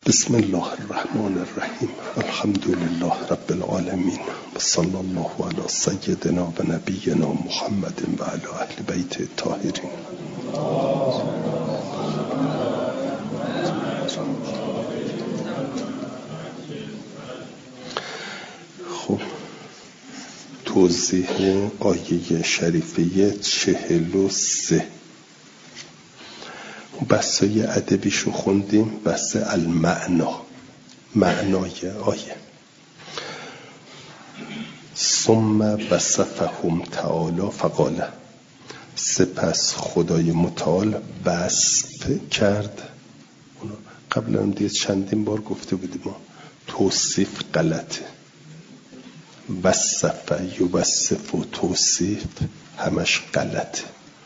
بسم الله الرحمن الرحیم. الحمد لله رب العالمین و صلی الله علی سیدنا و نبینا محمد و علی اهل بیت الطاهرین. خب توضیح آیه شریفه 43 بحثای ادبیشو خوندیم. بحث المعنا، معنای آیه. ثم وصفهم تعالی فقال، سپس خدای متعال وصف کرد. قبلا هم دیگه چندین بار گفته بودیم ما توصیف غلطه. وصف یوصف و توصیف همش غلطه.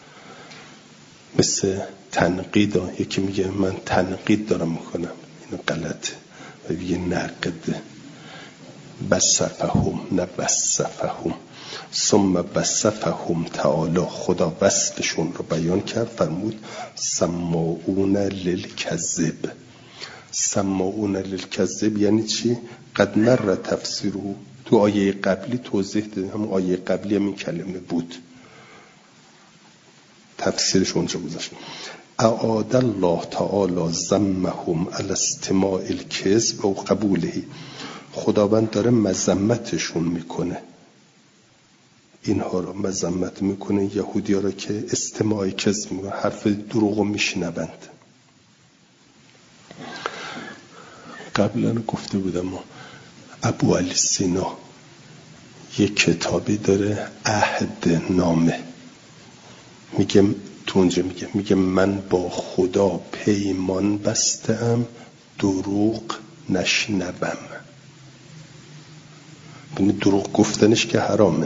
مثل تنقید ها، یکی میگه من تنقید دارم میکنم، اینو غلطه. و میگه نقد. وصفهم نه وصفهم. ثم وصفهم تعالی، خدا وصفشون رو بیان کرد، فرمود سماعون للکذب. سماعون للکذب یعنی چی؟ قد مر تفسیره، تو آیه قبلی توضیح دادیم، هم آیه قبلی هم این کلمه بود، تفسیرش اونجا گذاشت. اعاد الله تعالی ذمهم علی استماع الکذب و قبوله. خداوند داره مذمتشون میکنه، اینها رو مذمت میکنه، یهودی ها رو که استماع کذب میکنه، حرف دروغ رو میشنوند. قبلا گفته بودم ما ابو علی سینا یک کتابی داره عهد نامه، میگه تو اونجا میگه من با خدا پیمان بستم دروغ نشنوم. یعنی دروغ گفتنش که حرامه.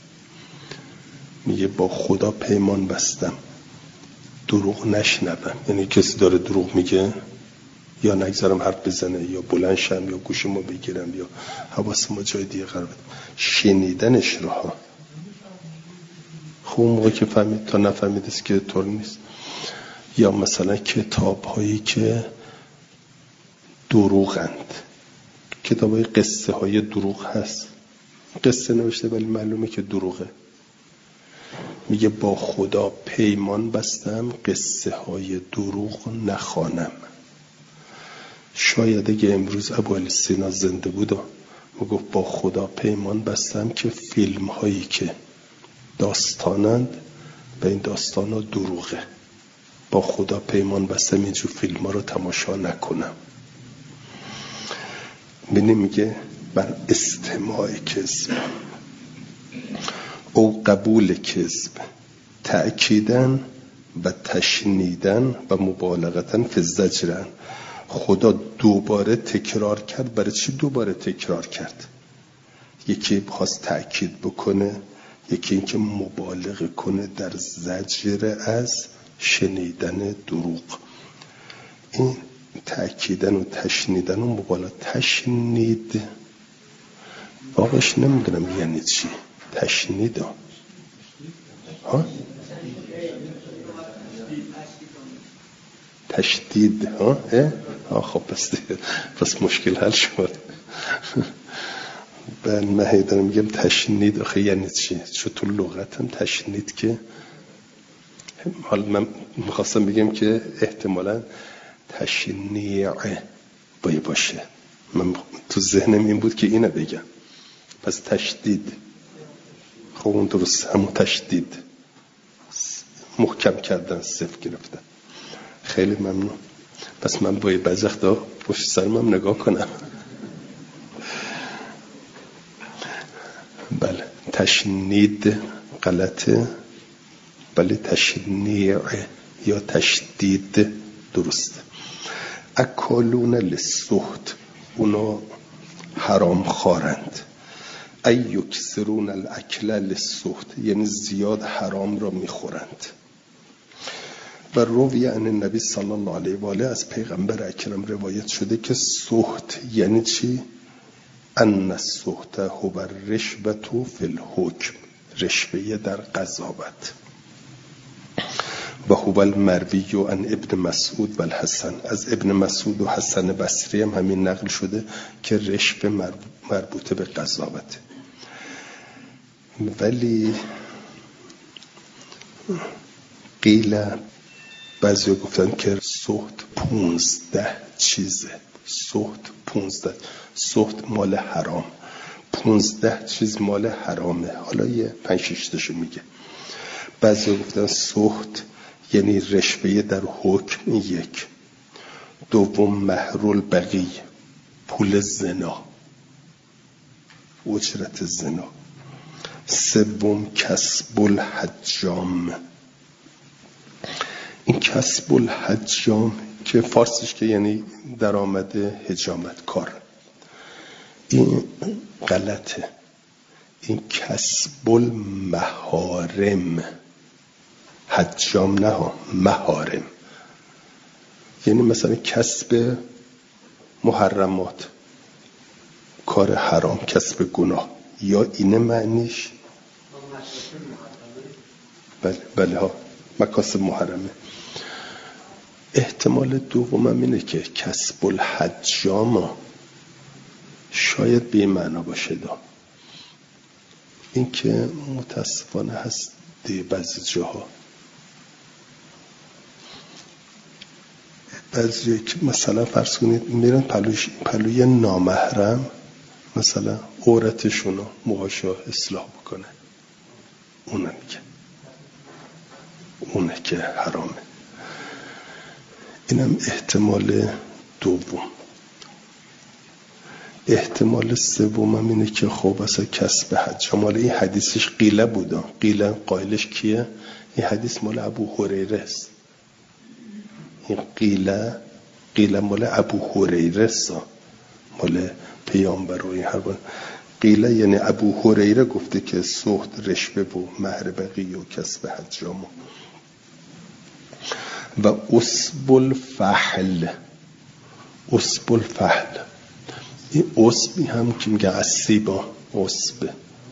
میگه با خدا پیمان بستم دروغ نشنوم. یعنی کسی داره دروغ میگه یا نگذارم حرف بزنه، یا بلند شم، یا گوشمو بگیرم، یا حواسمو جای دیگه قرار بدم. شنیدنش رو ها. خب اون موقع که فهمید، تا نفهمیدست که طور نیست. یا مثلا کتاب هایی که دروغند، کتاب های قصه های دروغ هست، قصه نوشته ولی معلومه که دروغه. میگه با خدا پیمان بستم قصه های دروغ نخوانم. شاید اگه امروز ابو علی سینا زنده بود میگفت با خدا پیمان بستم که فیلم هایی که داستانند به این داستان ها دروغه، با خدا پیمان بستم اینجور فیلم ها رو تماشا نکنم. میگه بر استماع کذب او قبول کذب تأکیدن و تشنیدن و مبالغتن فی الزجرن. خدا دوباره تکرار کرد. برای چی دوباره تکرار کرد؟ یکی خواست تأکید بکنه، یکی اینکه مبالغه کنه در زجر از شنیدن دروغ. این تأکیدن و تشنیدن و مبالغه. تشنید واقعش نمیدونم یعنی چی تشنید ها؟ تشدید ها؟ خب پس مشکل حل شد. من هیدرم میگم تشنید آخه یعنی چی؟ چون تو لغت هم تشنید که حالا من میخواستم بگم که احتمالاً تشنیع باشه. من تو ذهنم این بود که اینو بگم. پس تشدید، خب اون درست همون تشدید، محکم کردن، صفر گرفتن. خیلی ممنون. پس من باید بعضی وقتا پشت سرم هم نگاه کنم. بله تشنید غلطه، بله تشنیع یا تشدید درسته. اکالون للسحت، اونا حرام خارند. ایکسرون الاکل للسحت، یعنی زیاد حرام را میخورند. و روی عن النبی صلی الله علیه و آله، از پیغمبر اکرم روایت شده که سحت یعنی چی؟ ان السحت هو الرشوة فی الحکم، رشوه در قضاوت. و هو المروی عن ابن مسعود و الحسن. از ابن مسعود و حسن بصری هم همین نقل شده که رشوه مربوطه به قضاوته. ولی قیل بعضی گفتن که سحت 15 چیزه. سحت مال حرام، 15 چیز مال حرامه. حالا یه 5-6 تاشو میگه. بعضی گفتن سحت یعنی رشوه در حکم 1. دوم مهر البغی، پول زنا، اجرت زنا. سوم کسب الحجام. این کسب الحجام که فارسیش که یعنی درآمد حجامت کار، این غلطه. این کسب المحارم، حجام نه، محارم. یعنی مثلا کسب محرمات، کار حرام، کسب گناه. یا اینه معنیش؟ بله ها، مکاسب محرمه. احتمال دومم اینه که کسب الحجام شاید به این معنا باشه دا. این که متاسفانه هست بعضی جاها، بعضی که مثلا فرض کنید میرن پلوی نامحرم مثلا عورتشونو موهاشو اصلاح بکنه، اونه که حرامه. اینم احتمال دوم. احتمال سومم اینه که خب اصلا کسب حج مال این حدیثش قیله بودا. قیله قائلش کیه؟ این حدیث مال ابو هریره است. این قیله مال ابو هریره است، مال پیامبر و این حرفا. قیله یعنی ابو هریره گفته که سحت رشوه و مهر بغی و کسب حجام و اسب الفحل. اسب الفحل، این اسبی هم که میگه اسیبا، اسب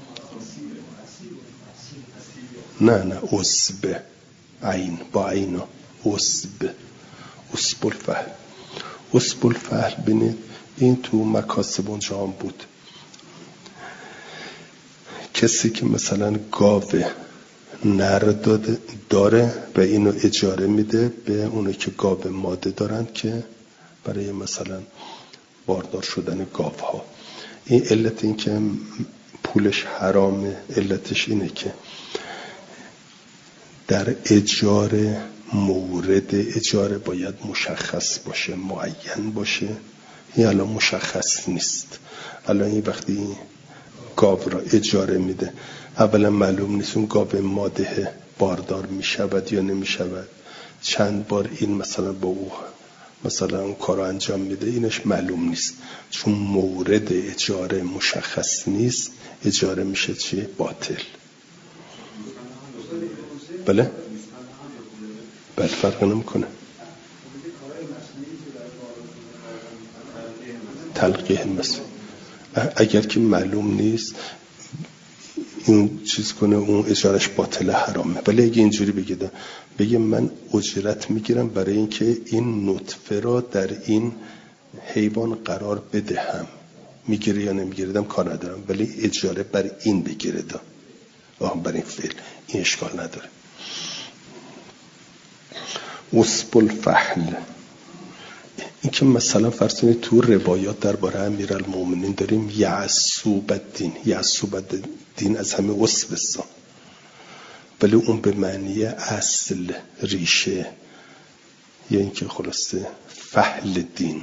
نه اسب عین با عینا، اسب الفحل. اسب الفحل بینید این تو مکاسب اونجا هم بود. کسی که مثلا گاوه نر داره و اینو اجاره میده به اونو که گاو ماده دارن که برای مثلا باردار شدن گاوها. این علت این که پولش حرامه، علتش اینه که در اجاره مورد اجاره باید مشخص باشه، معین باشه. این الان مشخص نیست. الان این وقتی گاو را اجاره میده، اولا معلوم نیست اون گاو ماده باردار میشود یا نمیشود، چند بار این مثلا با او مثلا اون کار رو انجام میده، اینش معلوم نیست. چون مورد اجاره مشخص نیست، اجاره میشه چی؟ باطل. بله فرق نمیکنه. تلقیح مثل اگر که معلوم نیست اون چیز کنه، اون اجارش باطل حرامه. ولی اگه اینجوری بگه من اجرت میگیرم برای اینکه این نطفه را در این حیوان قرار بدهم، میگیره یا نمیگیردم کار ندارم، ولی اجاره بر این بگیره بر این فعل، این اشکال نداره. اسب الفحل، این که مثلا فرض کنید تو روایات درباره امیرالمومنین داریم یعصوب الدین از همه اسب است، ولی اون به معنی اصل، ریشه، یا اینکه خلاصه فحل دین.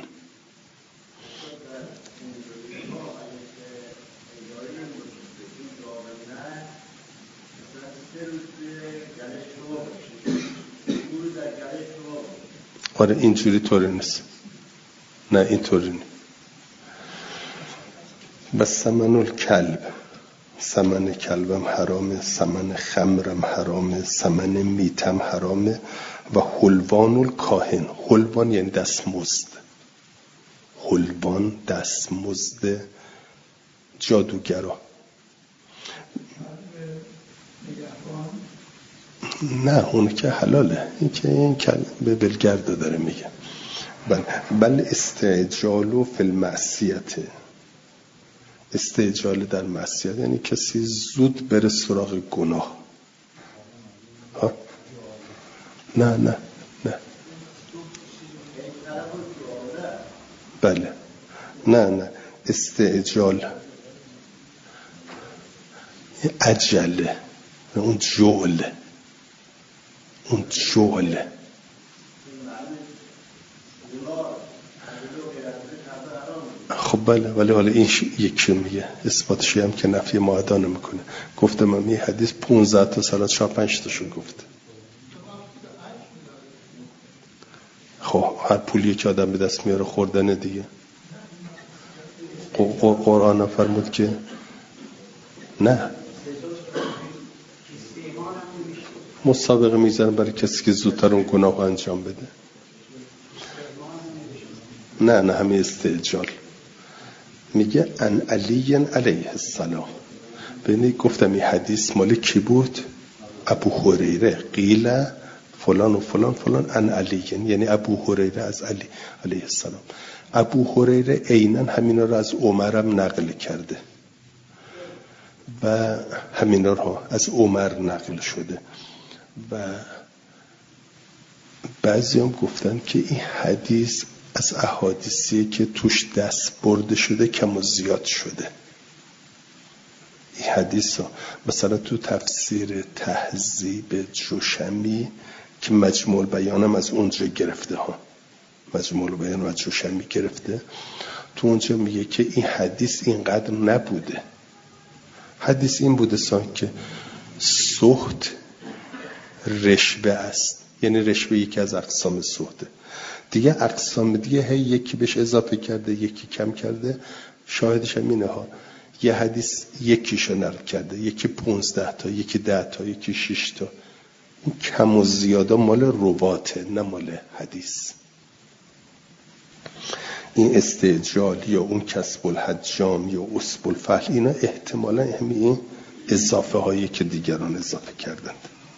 آره اینجوری طوری نیست، نه اینطوری نیست. و ثمن الکلب، ثمن کلبم حرامه، ثمن خمرم حرامه، ثمن میتم حرامه. و حلوان الکاهن، حلوان یعنی دستمزد، حلوان دستمزد جادوگرا. نه اون که حلاله، این که این کلمه بلگرد داره میگه. بل استعجال فی المعصیت، استعجال در معصیت یعنی کسی زود بره سراغ گناه. ها؟ نه بله نه استعجال عجله، اون جعله خب بله، ولی حالا این یکی میگه اثباتشی هم که نفی معدانه میکنه. گفتم من این حدیث 15 تا صلات شاه 5 تاشو گفت. خب هر پولی که آدم به دست میاره خوردن دیگه. قرآن فرمود که نه مسابقه میذارن برای کسی که زودتر اون گناه انجام بده. نه همه استعجال. میگه ان علی علیه السلام. ببینید گفتم این حدیث مال کی بود؟ ابو هریره. قیل فلان و فلان فلان ان علی، یعنی ابو هریره از علی علیه السلام. ابو هریره عیناً همینا رو از عمرم نقل کرده و همینا رو از عمر نقل شده و بعضی هم گفتن که این حدیث از احادیثی که توش دست برده شده کم و زیاد شده. این حدیث ها مثلا تو تفسیر تهذیب جوشمی که مجموع البیانم از اونجا گرفته ها، مجموع البیان از جوشمی گرفته، تو اونجا میگه که این حدیث اینقدر نبوده. حدیث این بوده که سخط رشوه است، یعنی رشوه یکی از اقسام سخطه دیگه. اقسام دیگه یکی بهش اضافه کرده یکی کم کرده. شاهدش هم اینه ها، یه حدیث یکیشو نقل کرده، یکی 15 تا، یکی 10 تا، یکی 6 تا. این کم و زیاده مال رواته نه مال حدیث. این استعجال یا اون کسب الحجام یا اسب الفحل اینا احتمالا همین اضافه هایی که دیگران اضافه کردند.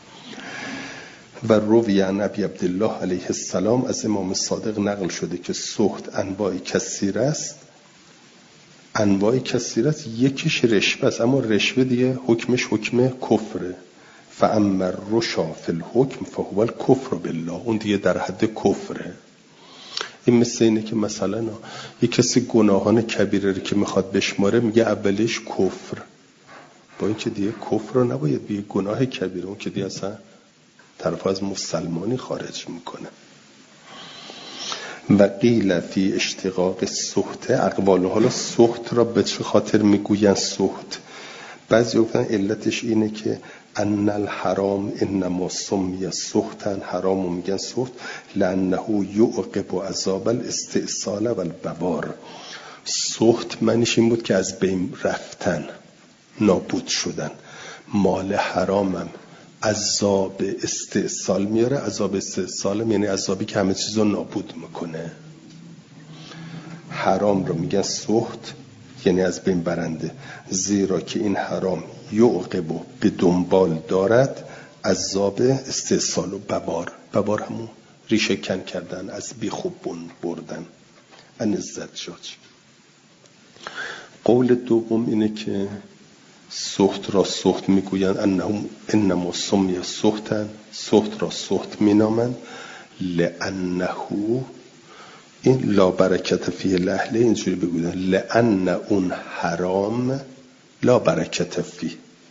و روی عن ابی عبدالله علیه السلام از امام صادق نقل شده که سخط انواع کثیر است. انواع کثیر است، یکیش رشوه است، اما رشوه دیگه حکمش حکم کفره. فاما الرشا فی الحکم فهو الکفر بالله، اون دیگه در حد کفره. این مثل اینه که مثلا یک کسی گناهان کبیره رو که میخواد بشماره میگه اولیش کفر، با این که دیگه کفر رو نباید بگه گناه کبیره، اون که دیگه اصلا طرف از مسلمانی خارج میکنه. و قیل فی اشتقاق سخط اقوال، حالا سخط را به چه خاطر میگوین سخط؟ بعضی گفتن علتش اینه که ان الحرام انما سمی سخطا، حرامو میگن سخط لانه یعقب عذاب الاستئصال و البوار. سخط معنیش این بود که از بین رفتن، نابود شدن. مال حرامم عذاب استئصال میاره. عذاب استئصال یعنی عذابی که همه چیزو نابود میکنه. حرام رو میگن سخط یعنی از بین برنده، زیرا که این حرام یعقب به دنبال دارد عذاب استئصال و ببار همون ریشه کن کردن، از بی خوب بردن. ان الزجاج. قول دوم اینه که سخط را سخط میگویند، انما سمی سخطن، سخط را سخط مینامند لانه، این لا برکت فیه لحله اینجوری بگویند لان اون حرام لا برکت فیه،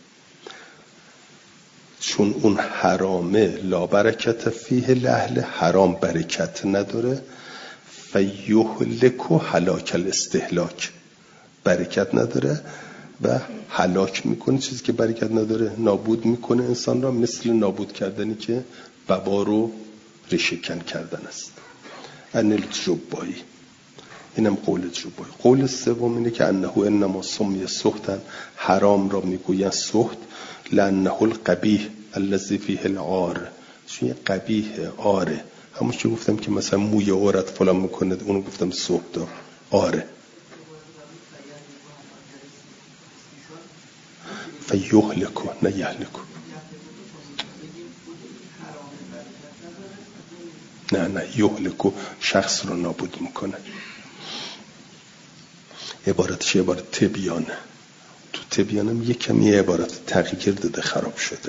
چون اون حرامه لا برکت فیه لحله، حرام برکت نداره. فیهلک و هلاک الاستهلاک، برکت نداره و هلاک میکنه. چیزی که برکت نداره نابود میکنه انسان را، مثل نابود کردنی که وبا رو ریشه کن کردن است. ان الجبایی، اینم قول جبایی. قول سوم اینه که انه انما سمی سخطا، حرام را میگوین سخط لانه القبیح الذی فیه العار، چون یه قبیح عاره، همون که گفتم که مثلا موی عورت فلان میکنه، اونو گفتم سخط عاره. فیهلکو نه یهلکو. نه یهلکو شخص رو نابود میکنه. عبارتش عبارت تبیانه. تو تبیانم یک کمی عبارت تغییر داده، خراب شده.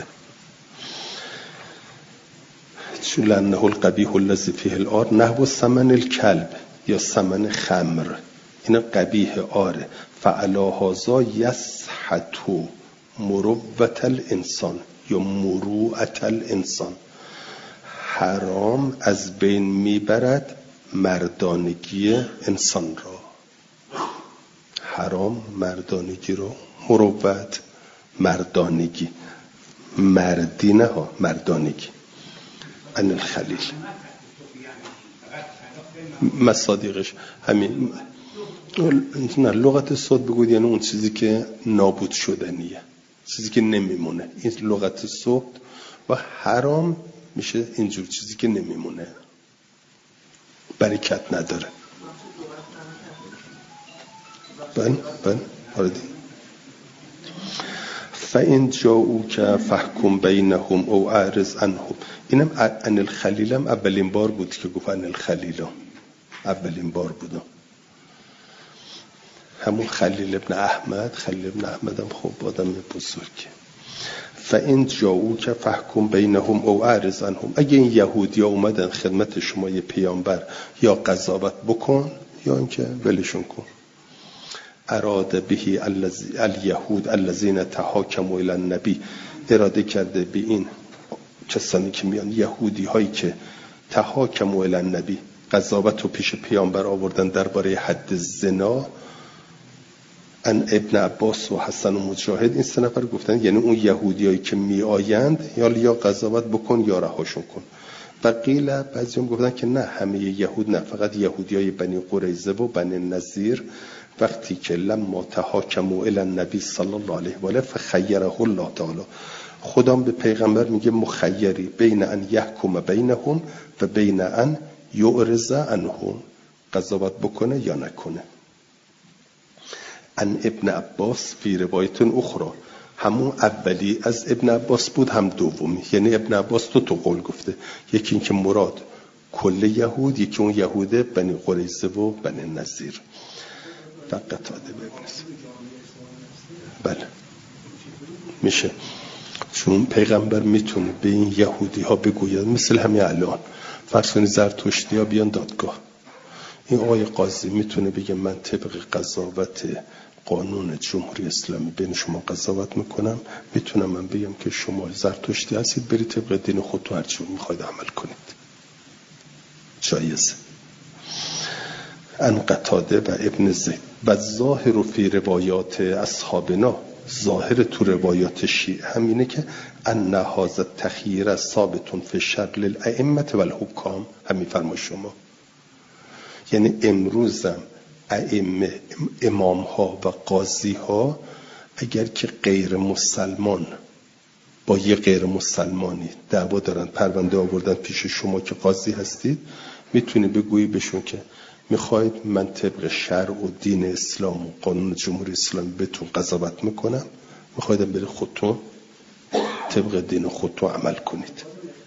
چون لنه القبیح الذی فیه العار نحو ثمن الکلب یا ثمن خمر، این قبیح آره. فعلا هذا یسحت مروت الانسان یا مروءت الانسان، حرام از بین میبرد مردانگی انسان را. حرام مردانگی رو، مروت مردانگی، مردی نه ها، مردانگی. ان الخلیل مصادیقش همین. نه لغت صوت بگوید یعنی اون چیزی که نابود شدنیه، چیزی که نمیمونه. این لغت صوت. و حرام میشه اینجور چیزی که نمیمونه، برکت نداره. بله آردی. فَإِنْ جَاءُوكَ فَاحْكُمْ بَيْنَهُمْ أَوْ أَعْرِضْ عَنْهُمْ. اینم ان الخلیل هم اولین بار بود که گفت ان الخلیل، اولین بار بود. همون خلیل ابن احمد. خلیل ابن احمد هم خب آدم بزرگه. فَإِنْ جَاءُوكَ فَاحْكُمْ بَيْنَهُمْ أَوْ أَعْرِضْ عَنْهُم. اگه این یهودی‌ها اومدن خدمت شما یه پیامبر، یا قضاوت بکن یا اینکه ولشون کن. اراد به الیهود الذین تحاکموا الی النبی، اراده کرده به این کسانی که میان، یهودی هایی که تحاکموا الی النبی، قضاوت رو پیش پیامبر آوردن درباره حد زنا. ان ابن عباس و حسن و مجاهد، این سه نفر گفتن یعنی اون یهودیایی که می آیند یا قضاوت بکن یا رهاشون کن. و قیل بعضیام گفتن که نه، همه یهود نه، فقط یهودیای بنی قریظه و بنی نضیر. وقتی که لما تحاکموا الی النبی صلی الله علیه و آله فخیره الله تعالی، خدا به پیغمبر میگه مخیری بین ان یحکم بینهم و بین ان یعرض عنهم، قضاوت بکنه یا نکنه. ان ابن عباس فی روایت اخرى، همون اولی از ابن عباس بود هم دومی. یعنی ابن عباس تو قول گفته، یکی این که مراد کل یهود، یکی اون یهود بنی قریظه و بنی نضیر. فقط قتاده ببینید. بله میشه، چون پیغمبر میتونه به این یهودی ها بگوید، مثل همین الان فرض کنید زرتشتی ها بیان دادگاه، این آقای قاضی میتونه بگه من طبق قضاوت قانون جمهوری اسلامی بین شما قضاوت میکنم، میتونم من بگم که شما زرتشتی هستید، برید طبق دین خودتون هرچی میخواید عمل کنید. جایزه. ان قتاده و ابن زید. و ظاهر فی روایات اصحابنا، ظاهر تو روایات شیعه همینه که ان هذا التخییر ثابت فی شر للائمه و الحکام. همین فرما شما، یعنی امروزم ائمه، امام ها و قاضی ها، اگر که غیر مسلمان با یه غیر مسلمانی دعوا دارن، پرونده آوردن پیش شما که قاضی هستید، میتونی بگویی بهشون که میخواید من طبق شرع و دین اسلام و قانون جمهوری اسلامی بهتون قضاوت میکنم، میخواید برید خودتون طبق دین خودتون عمل کنید.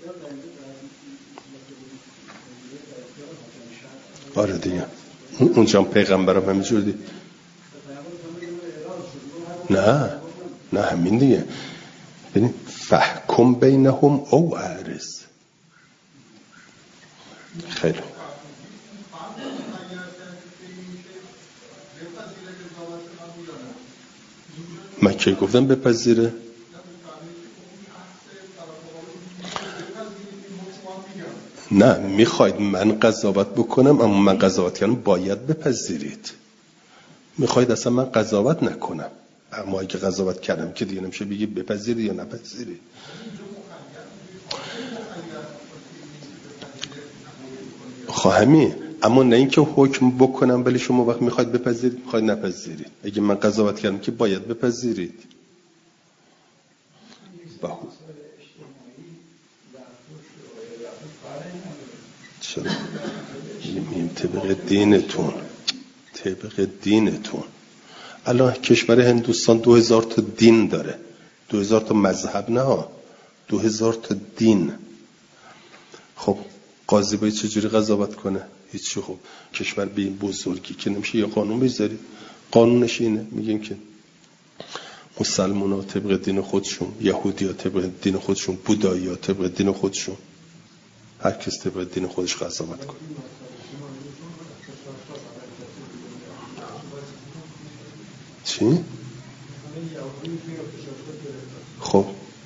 آره دیگه، اونجا پیغمبرم همینجور دید. نه همین دیگه. ببین فحکم بینهم او اعرض. خیلی مکه گفتم بپذیره. نه میخواید من قضاوت بکنم، اما من قضاوت کردم باید بپذیرید. میخواید اصلا من قضاوت نکنم، اما اگه قضاوت کردم که دیگه نمیشه بگی بپذیرید یا نپذیرید. خواهمی، اما نه اینکه حکم بکنم ولی شما وقت میخواید بپذیرید میخواید نپذیرید. اگه من قضاوت کردم که باید بپذیرید. چرا؟ میگیم طبق دینتون. الان کشور هندوستان 2000 تا دین داره، 2000 تا مذهب نه، 2000 تا دین. خب قاضی باید چجوری قضاوت کنه؟ هیچی. خب کشور به این بزرگی که نمیشه یه قانون بذاری. قانونش اینه، میگیم که مسلمان ها طبق دین خودشون، یهودی ها طبق دین خودشون، بودایی ها طبق دین خودشون، هر کس طبق دین خودش قضاوت کنه. چی؟ خب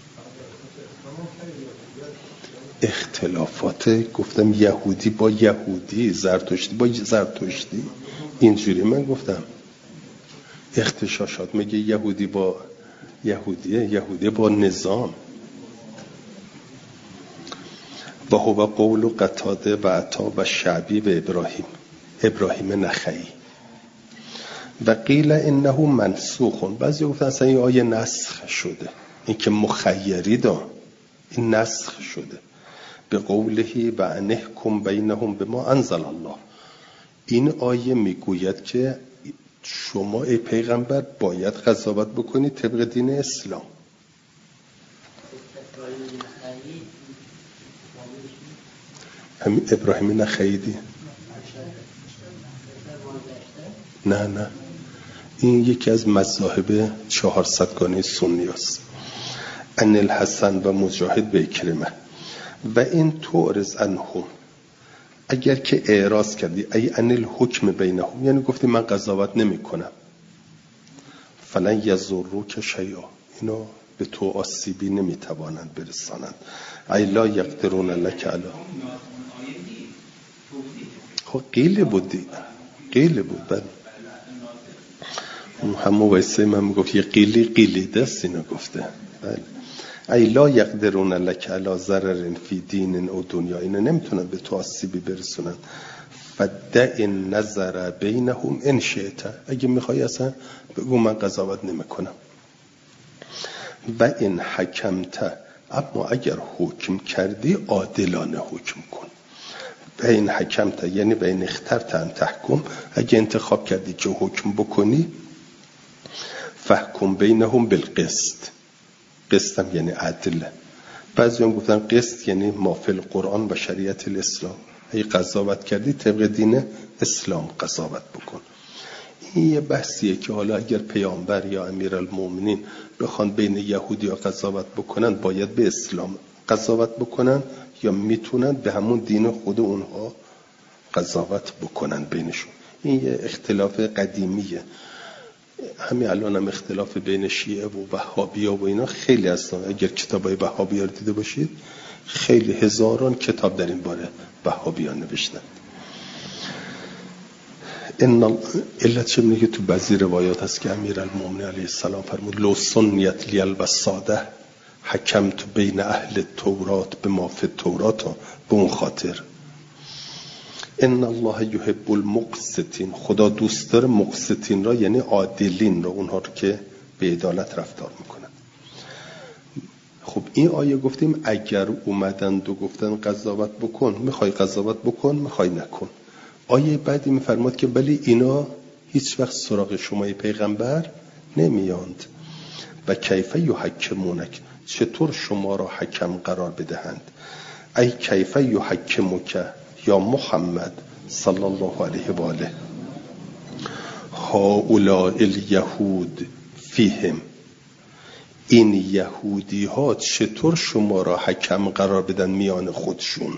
اختلافات گفتم یهودی با یهودی، زرتشتی با زرتشتی، اینجوری من گفتم. اختشاشات میگه یهودی با یهودیه، یهودی با نظام. و هو قول قتاده و عطا و شعبی و ابراهیم نخعی. و قیل انه منسوخ. بعضی گفتن اصلا این آیه نسخ شده، این که مخیری دا این نسخ شده. به قوله و انحکم بینهم بما انزل الله. این آیه میگوید که شما ای پیغمبر باید قضاوت بکنید طبق دین اسلام. همین ابراهیم نخعیدی؟ نه این یکی از مذاهب 400گانه سنی است. ان الحسن و مجاهد به اکرمه و این تعرض عنهم. اگر که اعراض کردی ای ان الحکم بینهم، یعنی گفتی من قضاوت نمی کنم، فلن یضروک شیئا، اینا به تو آسیبی نمی توانند برسانند. ای لا یقدرون لک علی. خب قیل بود بله. همون ویسه من میگفت یه قیلی دست اینا گفته. بله. ای لا یقدرون لک علی ضرر فی دین او دنیا، اینا نمیتونن به تو آسیبی برسونن. فدع النظر بینهم ان شئت، اگه میخوای اصلا بگو من قضاوت نمیکنم. و ان حکمت، اما اگر حکم کردی عادلانه حکم کن. و این حکمت یعنی و این اخترت ان تحکم، اگه انتخاب کردی که حکم بکنی، فحکم بینهم بالقسط. قسطم یعنی عدل. بعضی هم گفتن قسط یعنی ما فی القرآن و شریعت الاسلام. اگه قضاوت کردی طبق دین اسلام قضاوت بکن. این یه بحثیه که حالا اگر پیامبر یا امیرالمومنین بخوان بین یهودی ها قضاوت بکنن، باید به اسلام قضاوت بکنن یا میتونن به همون دین خود اونها قضاوت بکنن بینشون. این یه اختلاف قدیمیه. همین الان هم اختلاف بین شیعه و وهابیا و اینا خیلی هستن. اگر کتابای وهابیا رو دیده باشید، خیلی هزاران کتاب در این باره وهابیا نوشتن. علت چه میگه تو بعضی روایات هست که امیرالمومنین علیه السلام فرمود لو سنیت لیل و ساده حکمت بین اهل تورات به ما فی التورات. به اون خاطر ان الله یحب المقسطین، خدا دوست داره مقسطین را، یعنی عادلین را، اونها رو که به عدالت رفتار میکنن. خب این آیه گفتیم اگر اومدند و گفتن قضاوت بکن، میخوای قضاوت بکن، میخوای نکن. آیه بعدی میفرماد که ولی اینا هیچ وقت سراغ شمای پیغمبر نمیاند. و کیف یحکمونک، چطور شما را حکم قرار بدهند. ای کیف یحکمک یا محمد صلی الله علیه و آله هؤلاء الیهود فیهم، این یهودی ها چطور شما را حکم قرار بدن میان خودشون.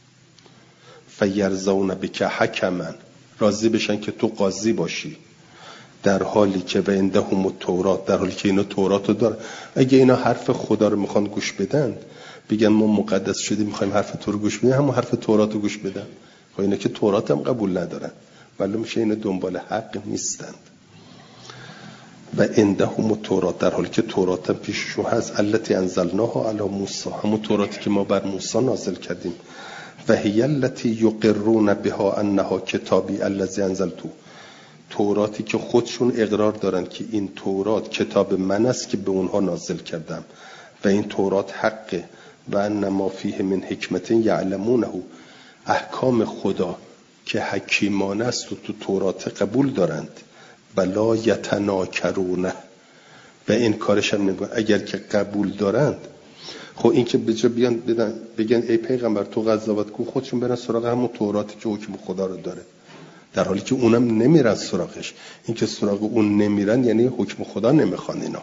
فیرضون بک حکما، راضی بشن که تو قاضی باشی، در حالی که و عندهم التورات، در حالی که اینا تورات رو دارن. اگه اینا حرف خدا رو میخوان گوش بدن، بگن ما مقدس شدیم میخوایم حرف تو رو گوش بدیم، همون حرف تورات رو گوش بدن. خب اینا که تورات هم قبول ندارن، ولی میشه اینا دنبال حق نیستند. و عندهم التورات، در حالی که تورات هم پیششون هست. التی انزلناها علی موسی، همون توراتی که ما بر موسی نازل کردیم. و هی التی یقرون بها انها کتابی الذی انزلتو، توراتی که خودشون اقرار دارن که این تورات کتاب من است که به اونها نازل کردم و این تورات حقه. و ان ما فیه من حکمت یعلمونه، احکام خدا که حکیمانه است و تو تورات قبول دارند. ولا یتناکرونه، و این کارش هم نمیگن. اگر که قبول دارند خب این که به جا بیان بگن ای پیغمبر تو قضاوت کن، خودشون برن سراغ همون توراتی که حکم خدا رو داره، در حالی که اونم نمیرن سراغش. این که سراغ اون نمیرن یعنی حکم خدا نمیخوان اینا.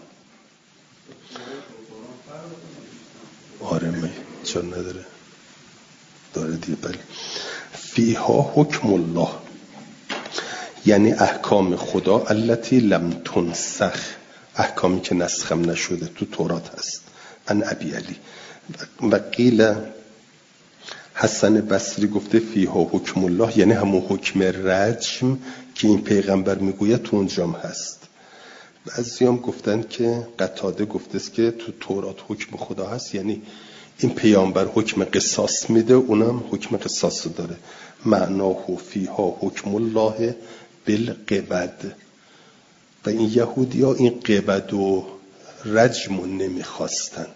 آره چون نداره داره دیگه. بله فیها حکم الله یعنی احکام خدا التی لم تنسخ، احکامی که نسخم نشده تو تورات هست. ان ابی علی و قیل حسن بصری گفته فیها حکم الله یعنی همون حکم رجم که این پیغمبر میگوید تو اونجام هست. بعضیام گفتن که قتاده گفته است که تو تورات حکم خدا هست، یعنی این پیامبر حکم قصاص میده، اونم حکم قصاص داره. معناه فیها حکم الله بالقبد. و این یهودی ها این قبد و رجم نمیخواستند.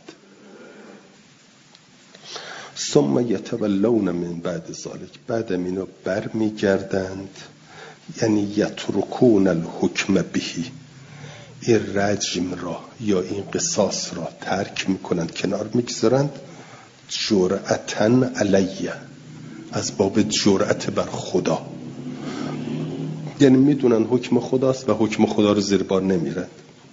ثم یتولون من بعد ذلك، بعد اینا بر میگردند، یعنی یترکون الحکم بهی، این رجم را یا این قصاص را ترک میکنند، کنار میگذارند. جرأتن علیه، از باب جرأت بر خدا، یعنی میدونن حکم خداست و حکم خدا رو زیر بار نمیرند.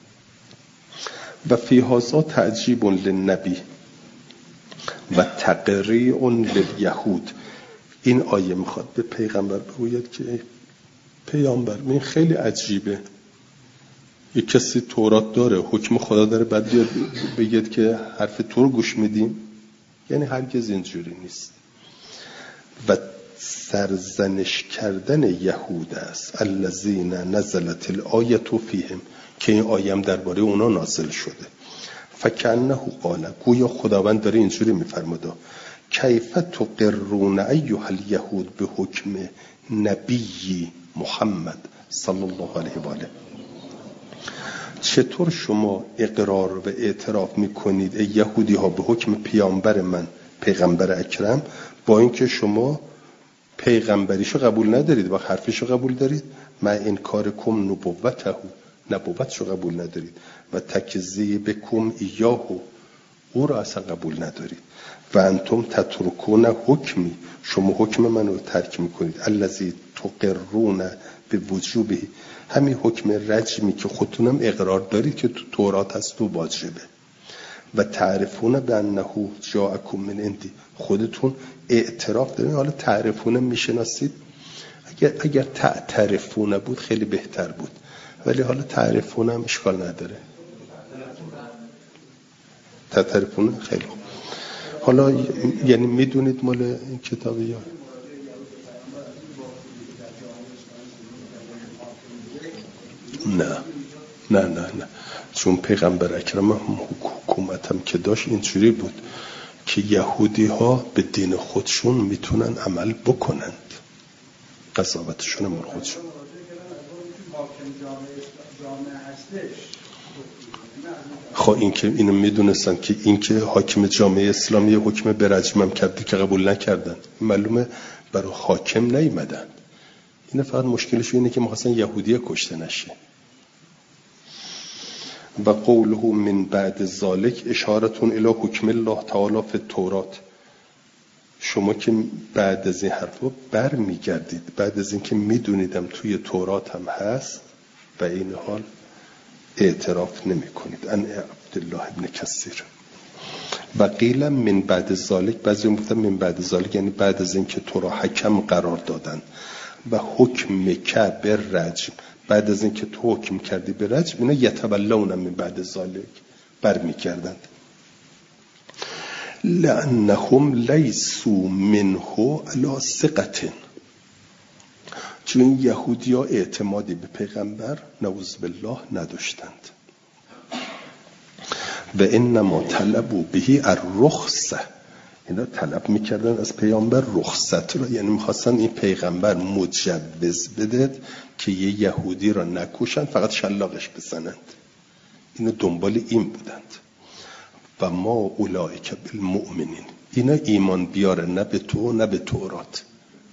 و فی هذا تعجیب للنبی و تقریع لیهود. این آیه میخواد به پیغمبر بگوید که پیامبر این خیلی عجیبه، یک کسی تورات داره حکم خدا داره بعد بیاد بگید که حرف تو رو گوش میدیم، یعنی هرگز اینجوری نیست. و سرزنش کردن یهود است الذین نزلت الآیه فیهم، که این آیه هم درباره اونا نازل شده. فکأنه قال، گویا خداوند داره اینجوری میفرماده کیف تقرون ایها الیهود به حکم نبی محمد صلی الله علیه و آله. چطور شما اقرار و اعتراف میکنید ای یهودی ها به حکم پیامبر من پیغمبر اکرم، با اینکه شما پیغمبریشو قبول ندارید و حرفشو قبول دارید. ما انکارکم نبوته، نبوتشو قبول ندارید. و تکذیبکم ایاه، او را اصلا قبول ندارید. و انتم تترکون حکمی، شما حکم منو ترک میکنید. الذی تقرون به وجوبه، همین حکم رجمی که خودتونم اقرار دارید که تو تورات هست تو واجبه. و تعرفون بانه جاءکم من عندی، خودتون اعتراف دارید. حالا تعرفون میشناسید، اگر تعرفون بود خیلی بهتر بود، ولی حالا تعرفون هم اشکال نداره. تعرفون خیلی خوب. حالا یعنی میدونید مال این کتابی یا نه چون پیغمبر اکرم حکومت هم که داشت اینجوری بود که یهودی ها به دین خودشون میتونن عمل بکنند، قضاوتشون هم خودشون. خب این که اینو میدونستن که این که حاکم جامعه اسلامی حکم به رجم هم کردی که قبول نکردن، معلومه برای حاکم نیومدن. این فقط مشکلش اینه که می‌خواستن یهودی کشته نشه. و قوله من بعد ذالک اشارتون الی حکم الله تعالی فی التورات. شما که بعد از این حرفا بر میگردید، بعد از این که میدونیدم توی تورات هم هست و این حال اعتراف نمی کنید. ان عبدالله ابن کثیر. و قیل من بعد ذالک، بعضی هم گفتن من بعد ذالک یعنی بعد از این که تو را حکم قرار دادن. و حکم که بر رجم، بعد از این که تو حکم کردی به رجم، اینا یتولون من بعد ذالک، بر می کردند. لأنهم لیسوا منه علی ثقة، چون یهودی ها اعتمادی به پیغمبر نعوذ بالله نداشتند. و انما طلبوا به الرخصه، اینا طلب میکردن از پیغمبر رخصت رو، یعنی میخواستن این پیغمبر مجوز بده که یه یهودی را نکشن، فقط شلاقش بزنند. اینا دنبال این بودند. و ما اولئک بالمؤمنین، اینا ایمان بیاره نه به تو نه به تورات.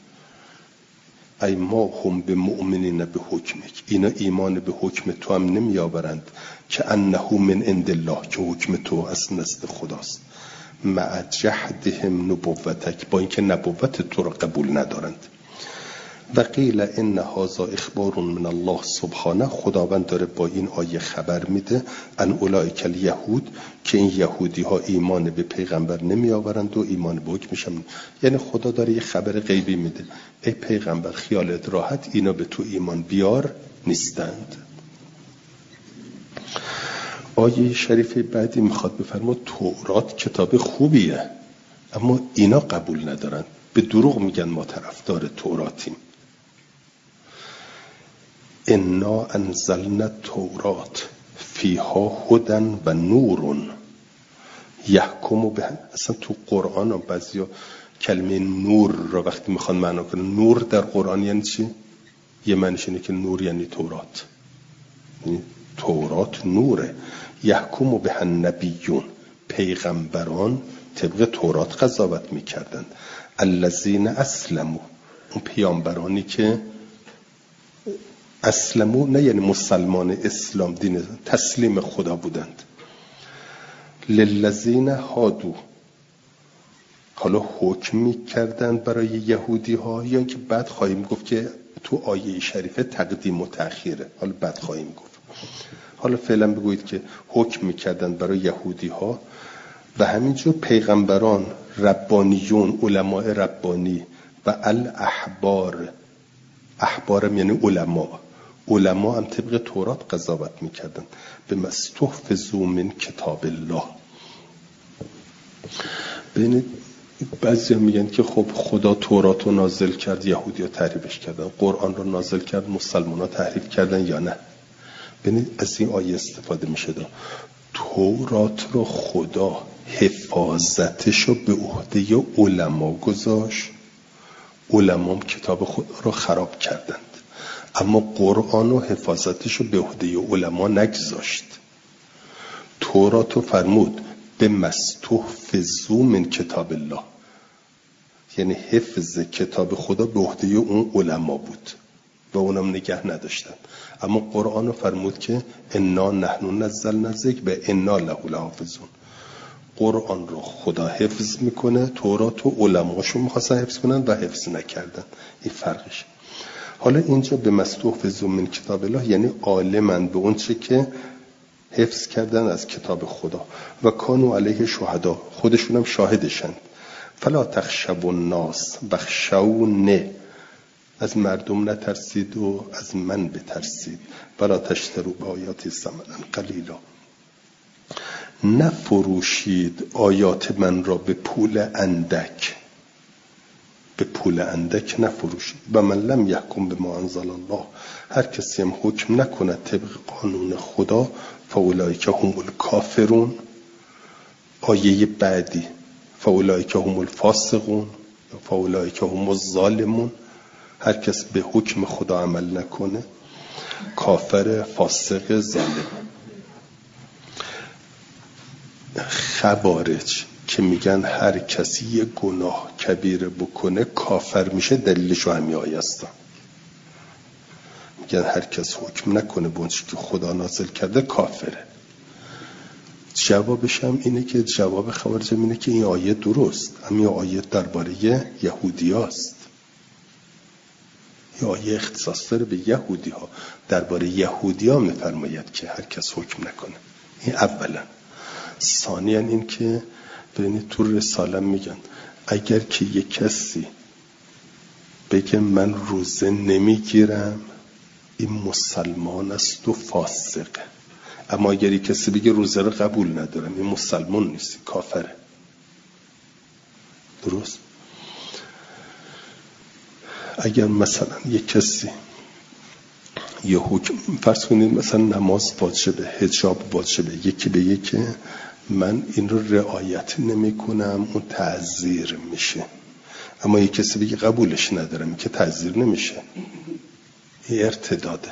ای ما هم به مؤمنین به حکمک، اینا ایمان به حکم تو هم نمی آورند که انه من عند الله، که حکم تو از نزد خداست. مع جحدهم نبوتک، با اینکه نبوت تو را قبول ندارند. و قیل ان هذا اخبار من الله سبحانه، خداوند داره با این آیه خبر میده ان اولئک الیهود، که این یهودی ها ایمان به پیغمبر نمی آورند و ایمان به حکمش هم، یعنی خدا داره یه خبر غیبی میده، ای پیغمبر خیالت راحت، اینا به تو ایمان بیار نیستند. آیه شریفه بعدی میخواد بفرما تورات کتاب خوبیه، اما اینا قبول ندارن، به دروغ میگن ما طرفدار توراتیم. انا انزلنا التورات فیها هدی و نور یحکم به، اصلا تو قرآن هم بعضیا کلمه نور را وقتی میخوان معنا کنن، نور در قرآن یعنی چی؟ یه معنیش اینه که نور یعنی تورات، یعنی تورات نوره. یحکم به النبیون، پیغمبران طبق تورات قضاوت میکردند. الذین اسلموا، اون پیامبرانی که اسلموا نه یعنی مسلمان، اسلام دین تسلیم خدا بودند. للذین هادو، حالا حکم میکردند برای یهودی ها، یا که بعد خواهیم گفت که تو آیه شریفه تقدیم و تأخیره، حالا بعد خواهیم گفت. حالا فعلا بگویید که حکم میکردند برای یهودی ها و همینجور پیغمبران، ربانیون، علماء ربانی و الاحبار، احبارم یعنی علما هم طبق تورات قضاوت میکردن. به مستحفظوا من کتاب الله. ببینید بعضی هم میگن که خب خدا تورات رو نازل کرد، یهودی ها تحریفش کردن، قرآن رو نازل کرد، مسلمان ها تحریف کردن یا نه. ببینید از این آیه استفاده میشه دا. تورات رو خدا حفاظتش رو به عهده علما گذاشت، علما هم کتاب خدا رو خراب کردند، اما قرآن و حفاظتش رو به عهده علما نگذاشت. تورات رو فرمود به مستحفظوا من کتاب الله، یعنی حفظ کتاب خدا به عهده اون علما بود و اونم نگه نداشتن. اما قرآن رو فرمود که انا نحن نزلنا الذکر و انا له لحافظون. قرآن رو خدا حفظ میکنه، تورات و علماشون میخواستن حفظ کنن و حفظ نکردن. این فرقش. حالا اینجا به مستحفظوا من کتاب الله یعنی عالمن به اون چه که حفظ کردن از کتاب خدا و کانوا علیه شهدا، خودشون هم شاهدشن. فلا تخشوا الناس واخشونی، از مردم نترسید و از من بترسید. ولا تشتروا بآیاتی ثمنا قلیلا، نفروشید آیات من را به پول اندک، به پول اندک نفروشید. و من لم یحکم بما انزل الله، هر کسی هم حکم نکند طبق قانون خدا، فاولئک هم الکافرون. آیه بعدی فاولئک هم الفاسقون، فاولئک هم الظالمون. هر کس به حکم خدا عمل نکنه کافر، فاسق، ظالم. خوارج که میگن هر کسی یه گناه کبیره بکنه کافر میشه، دلیلشو همین آیه است. میگن هر کس حکم نکنه به اون چیزی که خدا نازل کرده کافره. جوابش هم اینه که جواب خوارج اینه که این آیه درست، اما این آیه درباره یهودی هاست. این آیه اختصاص داره به یهودی ها، درباره یهودی ها میفرماید که هر کس حکم نکنه. این اولا. ثانیاً این که ببینید تو رساله میگن اگر که یک کسی بگه من روزه نمیگیرم این مسلمان است و فاسقه، اما اگر یک کسی بگه روزه رو قبول ندارم این مسلمان نیست، کافره. درست؟ اگر مثلا یک کسی یه حکم فرض کنید مثلا نماز واجبه، حجاب واجبه، یکی به یکی من این رو رعایت نمی کنم اون تعزیر میشه، اما یک کسی بگه قبولش ندارم که تعزیر نمیشه، این ارتداده.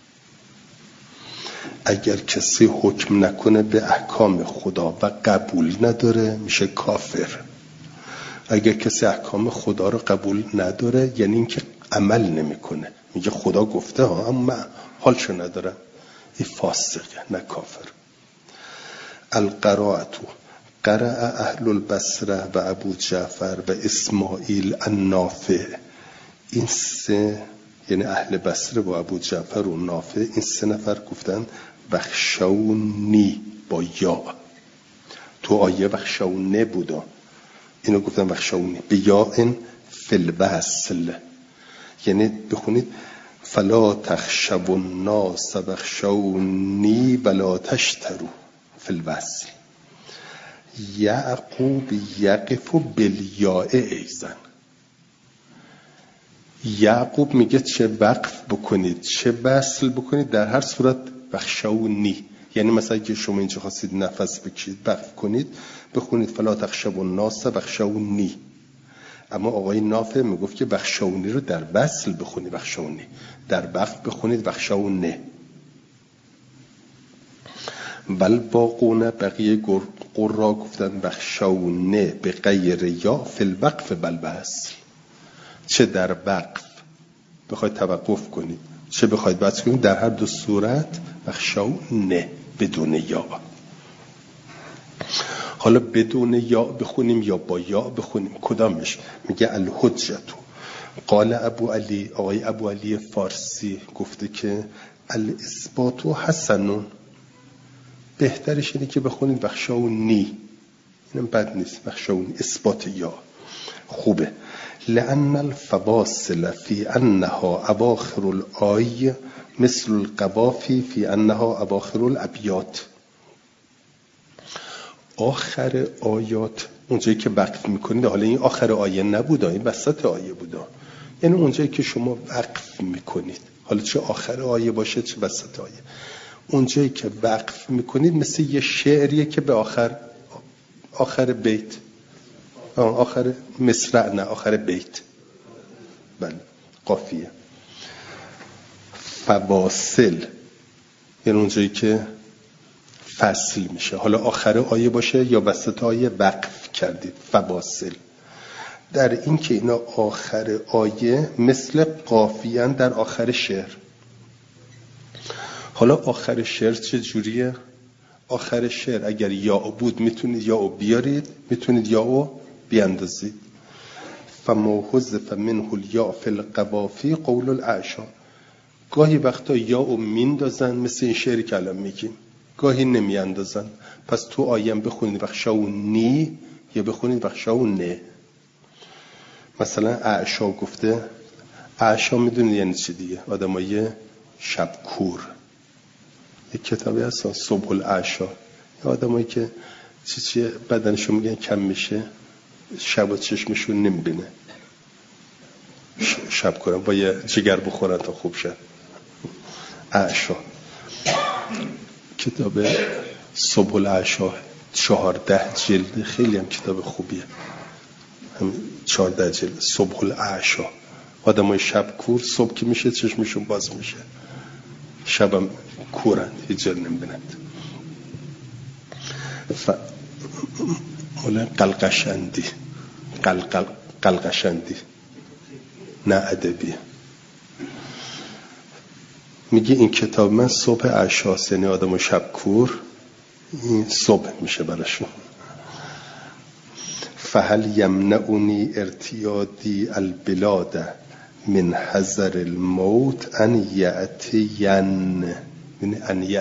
اگر کسی حکم نکنه به احکام خدا و قبول نداره میشه کافر. اگر کسی احکام خدا رو قبول نداره یعنی اینکه عمل نمیکنه، میگه خدا گفته ها اما حالشو ندارم، این فاسقه نه کافر. القرائت، قرأ اهل البصره و ابو جعفر و اسماعیل النافع. این سه، یعنی اهل بصره و ابو جعفر و نافع، این سه نفر گفتن بخشونی با یا. تو آیه بخشونه بودا، اینو گفتن بخشونی به یا این فی الوصل. یعنی بخونید فلا تخشوا الناس بخشونی ولا تشتروا فی الوصل. یعقوب یقف بالیاء ایزن. یعقوب میگه چه وقف بکنید چه وصل بکنید، در هر صورت بخشونی. یعنی مثلا اگه شما اینجا خواستید نفس بکشید وقف کنید بخونید فلا تخشوا الناس بخشونی. اما آقای نافع میگفت که بخشونی رو در وصل بخونید بخشونی، در وقف بخونید بخشونه. بل باقون بقیه قرا گفتن بخشونه به غیر یا فی الوقف بل وصل. چه در وقف بخواید توقف کنید چه بخواید وصل کنید، در هر دو صورت بخشونه بدون یا. حالا بدون یا بخونیم یا با یا بخونیم کدامش؟ میگه الحجتو قال ابو علی، آقای ابو علی فارسی گفته که الاثباتو حسنون، بهترش اینه که بخونید بخشونی، اینم بد نیست، بخشونی اثبات یا خوبه. لأن الفواصل فی انها اواخر الآیه مثل القوافی فی انها اواخر الابیات. آخر آیات اونجایی که وقف میکنید، حالا این آخر آیه نبوده، این وسط آیه بوده، یعنی اونجایی که شما وقف میکنید، حالا چه آخر آیه باشه چه وسط آیه، اونجایی که وقف میکنید مثل یه شعریه که به آخر بیت، آخر مصرع نه آخر بیت، بله قافیه. فواصل یعنی اونجایی که فصل میشه، حالا آخر آیه باشه یا وسط آیه وقف کردید فواصل. در این که اینا آخر آیه مثل قافیه در آخر شعر. حالا آخر شعر چه جوریه؟ آخر شعر اگر یا بود میتونید یا بیارید، میتونید یا بیاندازید. فما حذف منه الیا فی القوافی قول الاعشا. گاهی وقتا یا میندازن مثل این شعری که الان میگیم، گاهی نمیاندازن. پس تو آیم بخونید بخشونی یا بخونید بخشونه. مثلا اعشا گفته، اعشا میدونید یعنی چی دیگه؟ آدمای شبکور. یک کتابی هست صبح الاعشا، آدمایی که چی بدنشون میگن کم میشه، شب و چشمشون نمیبینه، شب کنن با یه جگر بخورن تا خوب شد. اعشا کتاب صبح العشا 14 جلد، خیلی هم کتاب خوبیه، هم 14 جلد صبح العشا. آدمای شب کور، صبح که میشه چشمشون باز میشه، شبم کورن هیچ جا نمیبینند. مولا قلقشندی نه ادبی. میگه این کتاب من صبح عشاست، یعنی آدم و شب کور، این صبح میشه براشون. فهل یمنعنی ارتیادی البلاد من حذر الموت ان یأتین، یعنی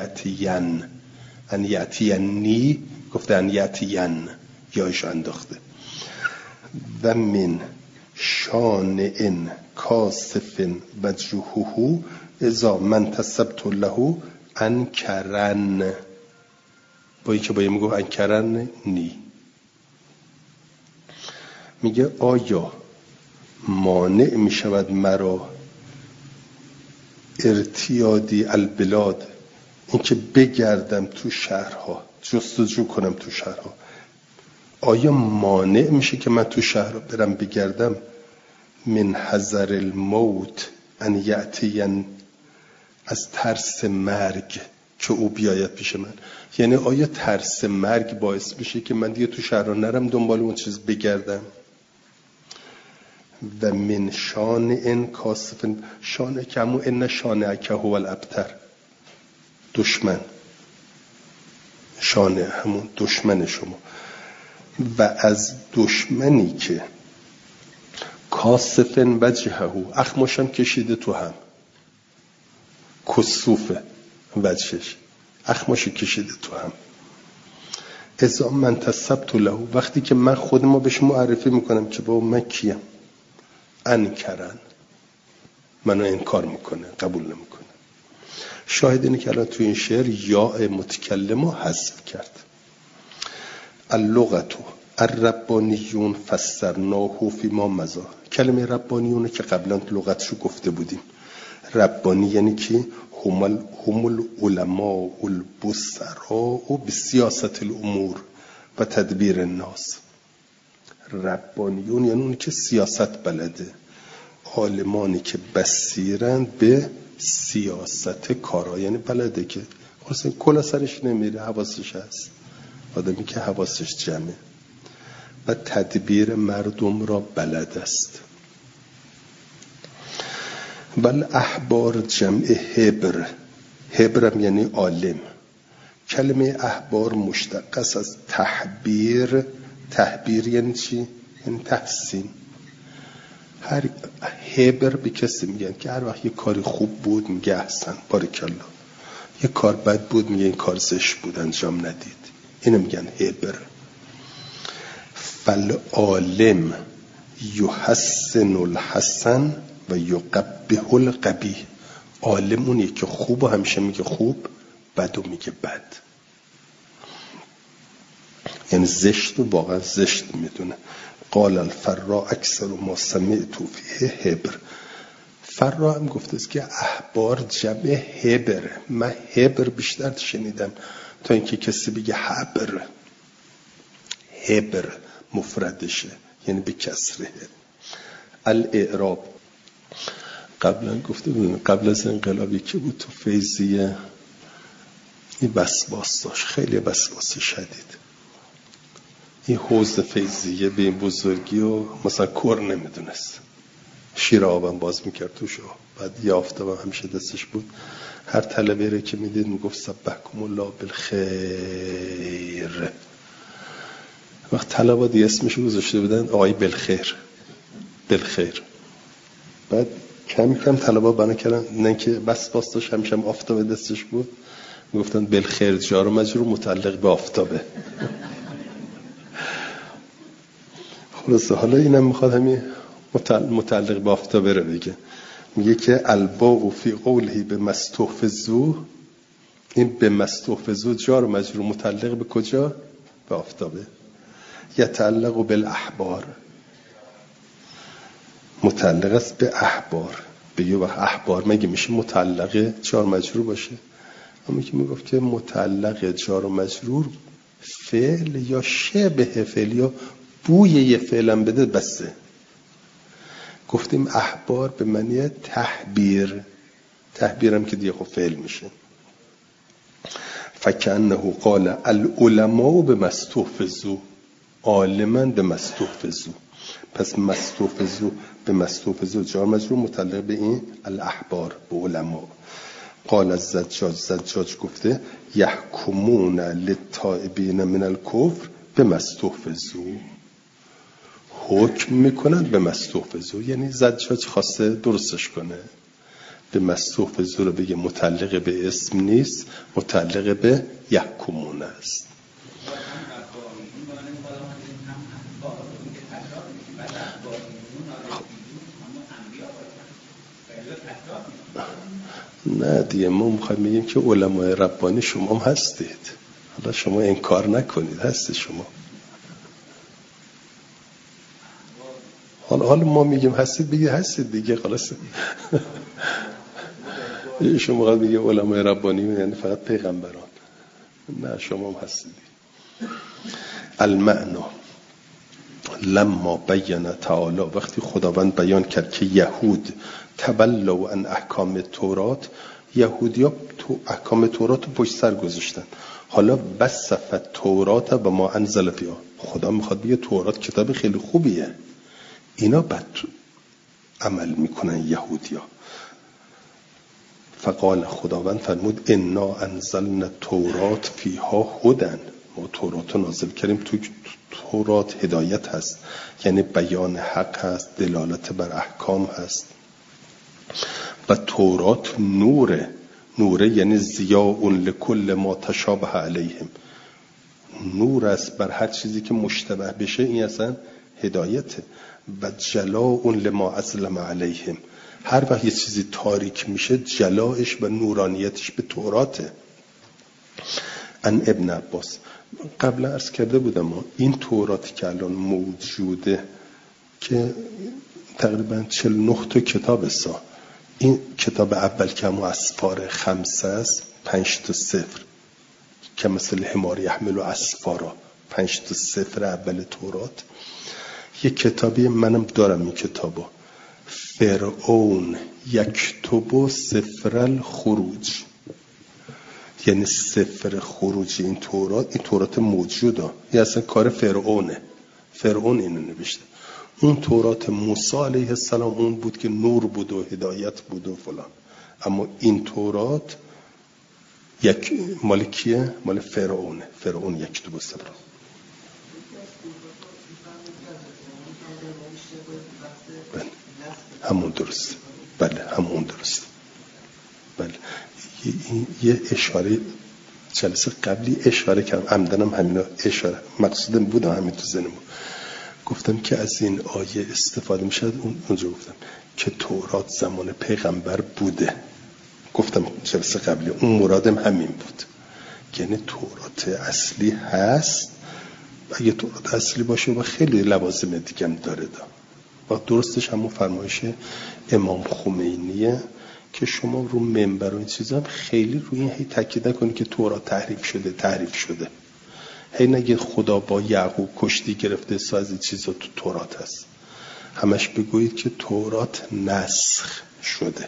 ان یأتینی گفته ان یأتین یایش انداخته. و من شانئن کاسف وجهه اذا من تصبت له انکرن، با این که باید میگو انکرن نی. میگه آیا مانع میشود مرا ارتیادی البلاد، این که بگردم تو شهرها، جستجو کنم تو شهرها، آیا مانع میشه که من تو شهرها برم بگردم؟ من حذر الموت ان یأتین، از ترس مرگ که او بیاید پیش من. یعنی آیا ترس مرگ باعث میشه که من دیگه تو شهرها نرم دنبال اون چیز بگردم؟ و من شان ان کاسف، شانه که همون ان شانه که هو الابتر، دشمن، شانه همون دشمن شما. و از دشمنی که کاسفن وجههو، اخماشم کشیده تو هم، کسوفه وجهش، اخماشو کشیده تو هم. اذا من تصبت له، وقتی که من خودمو بهش معرفی میکنم که بابا من کیم، انکرن، منو انکار میکنه، قبول نمیکنه. شاهد اینه که الان تو این شعر یا متکلمو حذف کرد. اللغتو الربانیون فسرناه فی ما مضی. کلمه ربانیونه که قبلا لغتشو گفته بودیم. ربانی یعنی که هم العلماء البصراء بسیاست الامور و تدبیر الناس. ربانیون یعنی اون که سیاست بلده، عالمانی که بصیرند به سیاست کارا، یعنی بلده که اصلا کلا سرش نمیره، حواسش هست، آدمی که حواسش جمعه و تدبیر مردم را بلد است. بل احبار جمع حبر، حبرم یعنی عالم. کلمه احبار مشتق است از تحبیر. تحبیر یعنی چی؟ یعنی تحسین. هر حبر به کسی میگن که هر وقت یه کاری خوب بود میگه احسن، بارکالله. یه کار بد بود میگه این کار زشت بود، انجام ندید. اینو میگن حبر. فالعالم یحسن الحسن و یقبح القبیح. عالم اونیه که خوب و همیشه میگه خوب، بد و میگه بد، یعنی زشت و واقعا زشت میدونه. قال الفراء اکثر ما سمعت فیه حبر. فرا هم گفته است که احبار جمع حبر. من حبر بیشتر شنیدم تا اینکه کسی بگه حبر. حبر مفردشه، یعنی به کسره. الاعراب قبلا گفته بودیم، قبل از انقلابی که بود تو فیضیه این بسواس داشت، خیلی بسواس شدید. این حوض فیضیه به این بزرگی و مثلا کور نمیدونست، شیر آبم باز میکرد توش، بعد یه آفتاب همیشه دستش بود. هر طلبه رو که میدید میگفت سبحکم الله بالخیر. وقت طلبا دی اسمش گذاشته بودن آقای بالخیر، بالخیر. بعد کم کم طلبا بنا کردن، نه که بس باز داشت همیشه آفتاب دستش بود، میگفتن بالخیر جار و مجرور متعلق به آفتابه. خلاصه حالا اینم میخواد همین متعلق به آفتابه رو بگه. میگه که الباء فی قوله به مستحفظو، این به مستحفظو جار و مجرور متعلق به کجا؟ به آفتابه. یتعلق بالاحبار، متعلق است به احبار. به یه وقت احبار مگه میشه متعلق جار مجرور باشه؟ اما که میگفت که متعلق جار و مجرور فعل یا شبه فعل یا بوی یه فعلم بده بسه. گفتیم احبار به معنی تحبیر، تحبیرم که دیگه خب فعل میشه. فکأنه قال العلماء بمستحفظو، عالما بمستحفظو. پس مستحفظو به مستحفظو جار مجرور متعلق به این الاحبار، به علما. قال الزجاج، زجاج گفته یحکمون للتائبین من الکفر بمستحفظو، حکم میکنن به مستحفظو. یعنی زجاج خواسته درستش کنه، به مستحفظو رو بگه متعلق به اسم نیست، متعلق به یحکمون است. نه دیگه ما میخوایم بگیم که علمای ربانی شما هم هستید، حالا شما انکار نکنید، هستید شما. حالا ما میگیم هستید، بگید هستید دیگه، خلاص. شما میخواد بگید علمای ربانی یعنی فقط پیغمبران، نه شما هم هستید. المعنا لما بین تعالی، وقتی خداوند بیان کرد که یهود تولوا عن احکام تورات، یهودیا تو احکام تورات رو پشت سر گذاشتن. حالا وصف تورات و ما انزل فیها، خدا میخواد بگه تورات کتاب خیلی خوبیه، اینا بد عمل میکنن یهودیا. فقال، خداوند فرمود انا انزلنا تورات فیها هدن، ما تورات رو نازل کردیم، تو تورات هدایت هست، یعنی بیان حق هست، دلالت بر احکام هست. و تورات نوره یعنی ضیاء لکل ما تشابه علیهم، نور است بر هر چیزی که مشتبه بشه، این اصلا هدایته. و جلاء لما اظلم علیهم، هر وقت یه چیزی تاریک میشه جلاش و نورانیتش به توراته. ان ابن عباس، قبلا عرض کرده بودم این توراتی که الان موجوده که تقریبا 49 تا کتاب است، این کتاب اول که همون اسفار 5 است، 5 تا 0 که مثل حمار یحمل اسفارا، 5 تا 0 اول تورات. یه کتابی منم دارم این کتابو، فرعون یکتب سفر الخروج، یعنی سفر خروج. این تورات موجوده، این اصلا کار فرعونه، فرعون اینو نوشته. اون تورات موسی علیه السلام اون بود که نور بود و هدایت بود و فلان، اما این تورات یک مال کیه؟ مال فرعونه. فرعون یکتب سفر. بله همون درست، بله همون درست. بله یه اشاره جلسه قبلی اشاره کردم، عمدنم همینا اشاره مقصودم بود، همین تو ذهنم گفتم که از این آیه استفاده میشه. اونجا گفتم که تورات زمان پیغمبر بوده، گفتم جلسه قبلی اون مرادم همین بود، یعنی تورات اصلی هست. اگه تورات اصلی باشه و خیلی لوازم دیگه هم داره و درستش همون فرمایش امام خمینیه که شما رو منبر و این چیزا هم خیلی روی این هی تاکید نکنید که تورات تحریف شده. هی نگید خدا با یعقوب کشتی گرفته از این چیزا تو تورات هست. همش بگویید که تورات نسخ شده.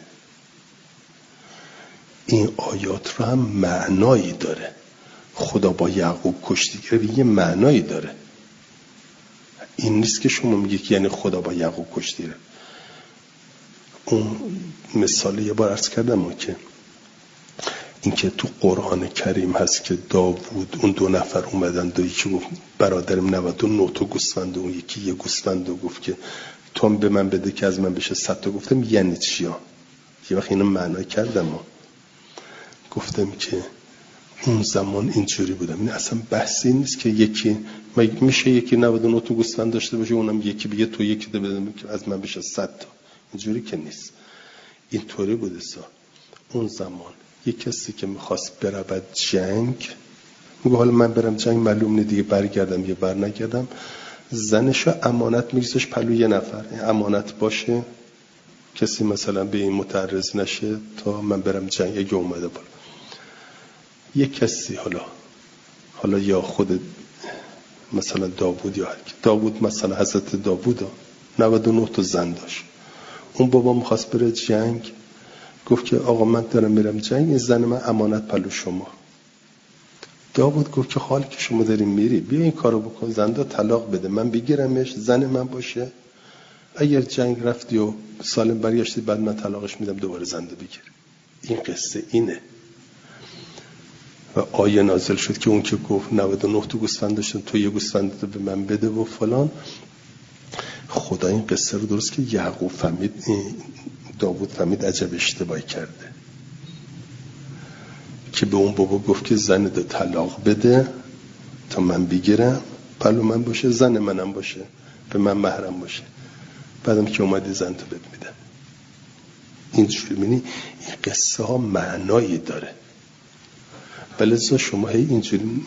این آیات رو هم معنایی داره. خدا با یعقوب کشتی گرفته یه معنایی داره. این نیست که شما میگید یعنی خدا با یعقوب کشتی گرفت. اون مثال یه بار عرض کردم که این که تو قرآن کریم هست که داوود اون 2 نفر اومدن، یکی گفت برادرم 99 تا گوسفند، اون یکی یه گوسفند و گفت که تو به من بده که از من بشه 100 تا. گفتم یعنی چیا؟ یه وقت اینو معنی کردم گفتم که اون زمان اینجوری بودم. این اصلا بحثی نیست که یکی میشه یکی 99 تا گوسفند داشته باشه اونم یکی بگه تو یکی ده بده که از من بشه 100 تا. اینجوری که نیست. اینطوری بوده اون زمان یک کسی که میخواست برود جنگ میگه حالا من برم جنگ معلوم نه دیگه برگردم یا بر نگردم، زنشو امانت میگذاشت پلو یه نفر، این امانت باشه کسی مثلا به این متعرض نشه تا من برم جنگ. اگه اومده بالا یک کسی حالا یا خود مثلا داوود یا داوود مثلا حضرت داوود 99 تا زن داشت، اون بابا میخواست بره جنگ، گفت که آقا من دارم میرم جنگ، این زن من امانت پلو شما. داوود گفت که حالی که شما داریم میری بیا این کارو بکن، زنده طلاق بده من بگیرمش زن من باشه، اگر جنگ رفتی و سالم برگشتی بعد من طلاقش میدم دوباره زنده بگیر. این قصه اینه. و آیه نازل شد که اون که گفت 99 تا گوسفند داشتن تو یه گوسفند به من بده و فلان. خدا این قصه رو درست که یعقوب فهمید، داوود فهمید عجب اشتباهی کرده که به اون بابا گفت که زن ده طلاق بده تا من بگیرم پلو من باشه، زن منم باشه، به من محرم باشه، بعدم که اومدی زن تو بد میدم. اینجوری بینی این قصه ها معنایی داره. بلزا شما هی اینجوری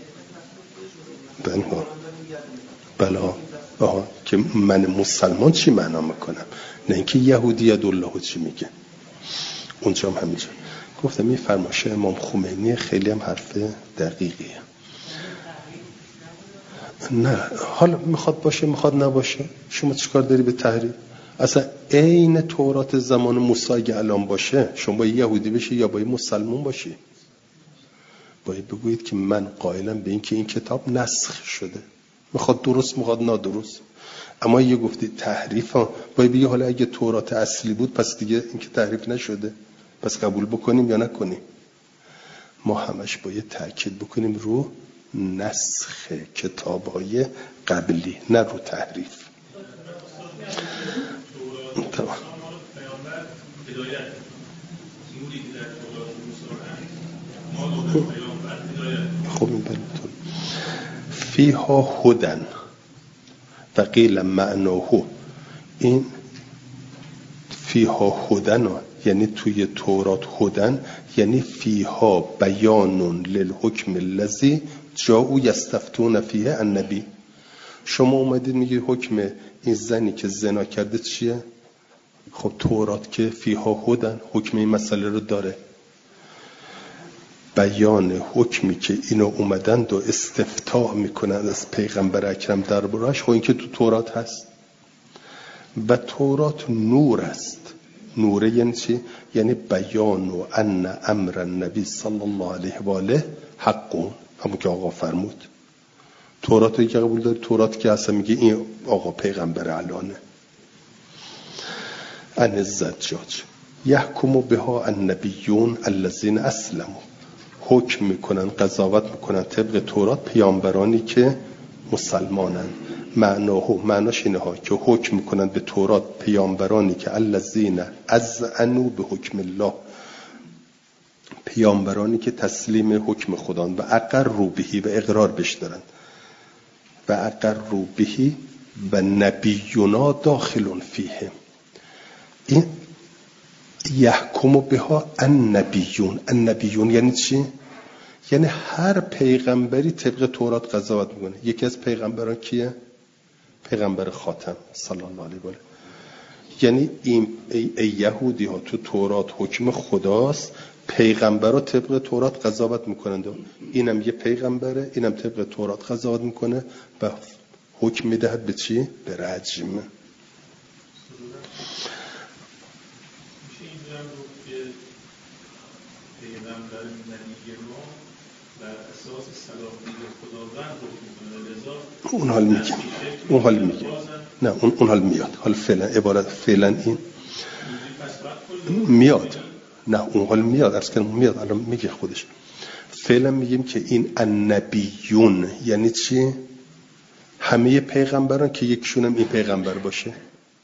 بله که من مسلمان چی معنا میکنم، نه اینکه یهودی یدالله چی میگه. اونجا هم همینجا گفتم این فرمایش امام خمینی خیلی هم حرف دقیقیه. نه حالا میخواد باشه میخواد نباشه، شما چیکار داری به تحریف؟ اصلا عین تورات زمان موسی اگه الان باشه شما باید یهودی بشی یا باید مسلمان باشی؟ باید بگویید که من قائلم به این که این کتاب نسخ شده، میخواد درست میخواد نادرست. اما یه گفتی تحریف ها، باید بگی حالا اگه تورات اصلی بود پس دیگه این که تحریف نشده، پس قبول بکنیم یا نکنیم. ما همش باید تأکید بکنیم رو نسخ کتاب‌های قبلی، نه رو تحریف. خب این بلتون فیها هدن و قیل معناه، این فیها هدن یعنی توی تورات هدن یعنی فیها بیان للحکم الذی جاءوا یستفتون فیه النبی. شما اومدید میگی حکم این زنی که زنا کرده چیه؟ خب تورات که فیها هدن حکم این مسئله رو داره، بیان حکمی که اینو اومدند و استفتاء میکنند از پیغمبر اکرم دربارش. خب این که تو تورات هست و تورات نور است. نوره یعنی چی؟ یعنی بیان و ان امر النبی صلی الله علیه و آله حقون، همون که آقا فرمود. تورات رو که قبول داری، تورات که اصلا میگه این آقا پیغمبر الانه. ان الزجاج یحکم بها النبیون الذین اسلموا، حکم میکنن قضاوت میکنن طبق تورات پیامبرانی که مسلمانن. معناش اینه ها که حکم میکنن به تورات پیامبرانی که الذین اذعنوا به حکم الله، پیامبرانی که تسلیم حکم خدان و اقروا بهی و اقرار بش دارن و اقروا بهی و نبینا داخل فیهم. این یحکم بها النبیون. النبیون یعنی چی؟ یعنی هر پیغمبری طبق تورات قضاوت میکنه. یکی از پیغمبران کیه؟ پیغمبر خاتم صلی الله علیه و آله. یعنی این ای یهودی ها تو تورات حکم خداست، پیغمبرها طبق تورات قضاوت میکنند. اینم یه پیغمبره، اینم طبق تورات قضاوت میکنه و حکم میدهد به چی؟ به رجم. اون حال میگه نه اون حال میاد. حال فعلا عبارت فعلا این میاد، نه اون حال میاد، عرض کردم میاد، الان میگه خودش. فعلا میگیم که این النبیون یعنی چی؟ همه پیغمبران که یکشون هم این پیغمبر باشه.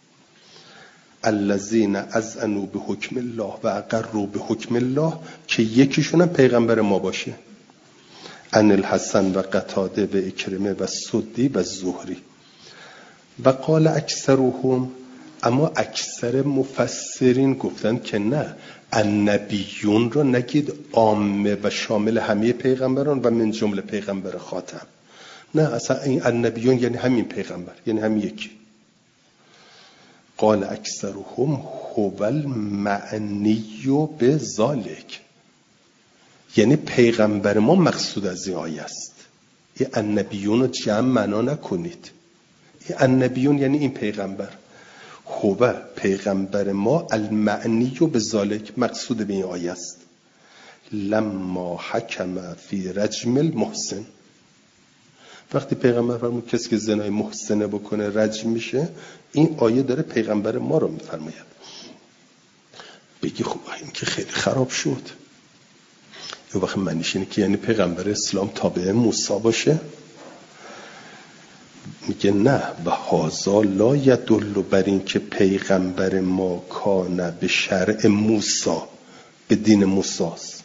الذین اذعنوا به حکم الله و اقروا به حکم الله که یکیشون هم پیغمبر ما باشه. ان الحسن و قتاده و اکرمه و سدی و زهری. و قال اکثرهم، اما اکثر مفسرین گفتن که نه، النبیون رو نگید عامه و شامل همه پیغمبران و من جمله پیغمبر خاتم. نه، اصلا این النبیون یعنی همین پیغمبر، یعنی همین یکی. قال اکثرهم هو المعنی به ذالک، یعنی پیغمبر ما مقصود از این آیه است. این النبیون رو جمع معنا نکنید. این النبیون یعنی این پیغمبر. هو پیغمبر ما المعنی به ذالک مقصود به این آیه است. لما حکم فی رجم المحسن، وقتی پیغمبر فرمود کسی که زنای محسنه بکنه رجم میشه، این آیه داره پیغمبر ما رو میفرماید. بگی خب این که خیلی خراب شد. یه وقت معنیش اینه که یعنی پیغمبر اسلام تابع موسی باشه؟ میگه نه، و هازا لا یدل بر این که پیغمبر ما کانه به شرع موسی، به دین موسی است.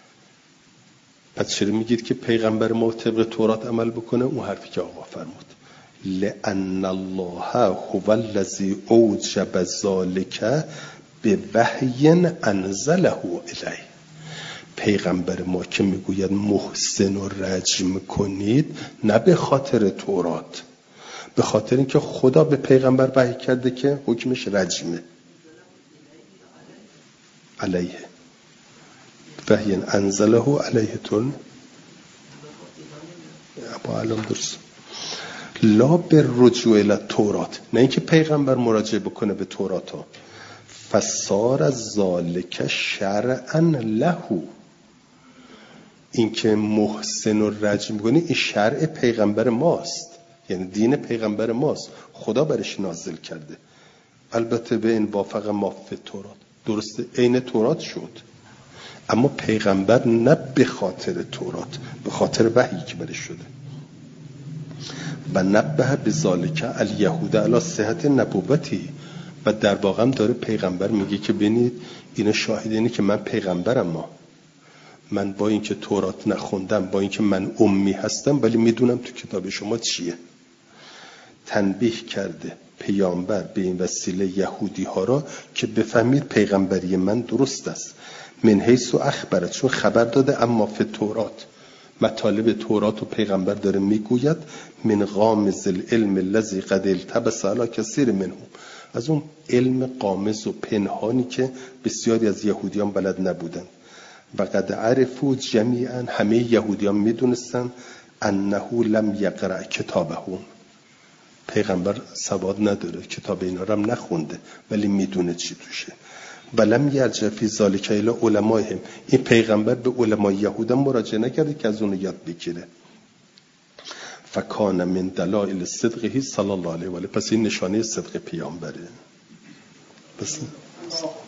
پس چرا میگید که پیغمبر ما طبق تورات عمل بکنه؟ اون حرفی که آقا فرمود، لأن الله هو الذی اوجب ذلک بوحی انزله الیه. پیغمبر ما که میگوید محسن و رجم کنید، نه به خاطر تورات، به خاطر اینکه خدا به پیغمبر وحی کرده که حکمش رجمه. علیه وحی انزله علیه تون با علم درست. لا به رجوع الی تورات، نه اینکه پیغمبر مراجعه بکنه به تورات ها. فصار ذالک شرعا له، این که محسن و رجم کنی این شرع پیغمبر ماست، یعنی دین پیغمبر ماست، خدا برش نازل کرده. البته به این وافق ما فی تورات، درسته عین تورات شد، اما پیغمبر نه به خاطر تورات، به خاطر وحی که برش شده. و نبه بذالک الیهود علی صحت نبوتی. و در واقع هم داره پیغمبر میگه که ببینید اینا شاهد اینه که من پیغمبرم. من با اینکه تورات نخوندم، با اینکه من امی هستم، ولی میدونم تو کتاب شما چیه. تنبیه کرده پیامبر به این وسیله یهودی ها را که بفهمید پیغمبری من درست است. من حیث و اخبرت، چون خبر داده اما فی تورات، مطالب تورات و پیغمبر داره میگوید من غامض العلم الذی قد التبس علی کثیر منهم، از اون علم غامض و پنهانی که بسیاری از یهودیان بلد نبودن. و قد عرفوا جمیعا، همه یهودیان میدونستن انه لم یقرأ کتابهم، پیغمبر سواد نداره، کتاب اینا رو هم نخونده، ولی میدونه چی توشه. ولم یرجع فی ذلک الی علمائهم، این پیغمبر به علمای یهود مراجعه نکرده که از اون یاد بگیره. فکان من دلائل صدقه صلی الله علیه و آله، پس این نشانه صدق پیامبره. پس